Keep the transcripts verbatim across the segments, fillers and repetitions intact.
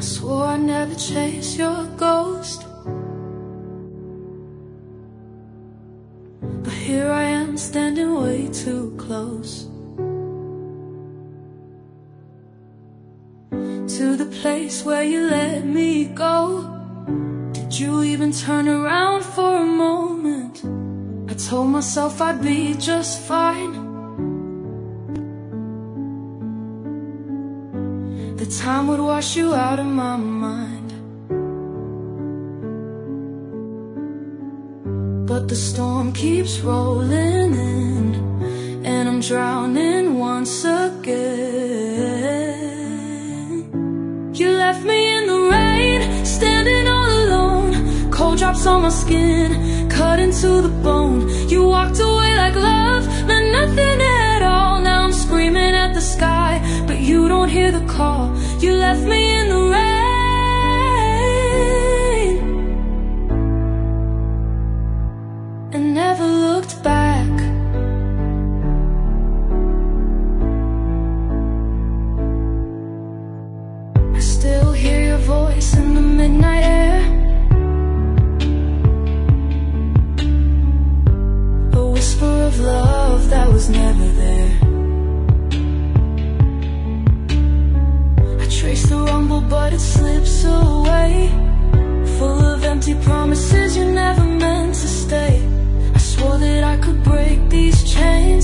I swore I'd never chase your ghost, but here I am standing way too close to the place where you let me go. Did you even turn around for a moment? I told myself I'd be just fine. The time would wash you out of my mind, but the storm keeps rolling in, and I'm drowning once again. You left me in the rain, standing all alone, cold drops on my skin, cut into the bone. You walked away like love meant nothing at all. Now I'm screaming at the sky, but you don't hear the call. You left me in the rain and never looked back. I still hear your voice in the midnight air, a whisper of love that was never there. Trace the rumble, but it slips away, full of empty promises you never meant to stay. I swore that I could break these chains,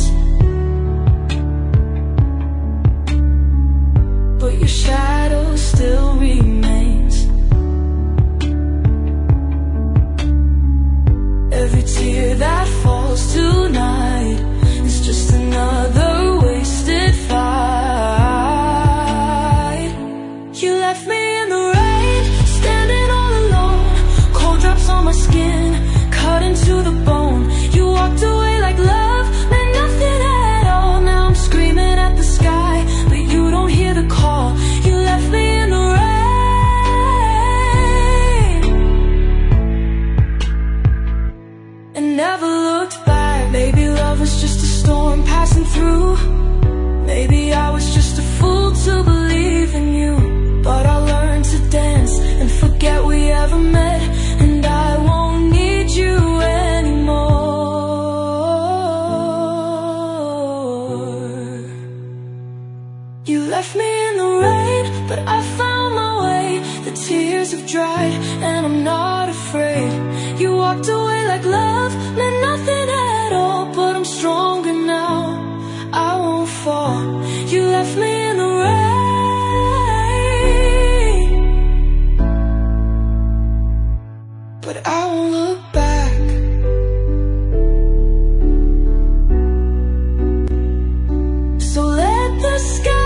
but your shadow still remains. Every tear that falls tonight is just another wasted fight. You left me in the rain, standing all alone, cold drops on my skin, cut into the bone. You walked away like love meant nothing at all. Now I'm screaming at the sky, but you don't hear the call. You left me in the rain and never looked back. Maybe love was just a storm passing through. Maybe I was just a fool to believe in you, but I learned to dance and forget we ever met, and I won't need you anymore. You left me in the rain, but I found my way. The tears have dried and I'm not afraid. You walked away like love meant nothing at all, but I'm stronger now, I won't fall. You left me in the rain, but I won't look back. So let the sky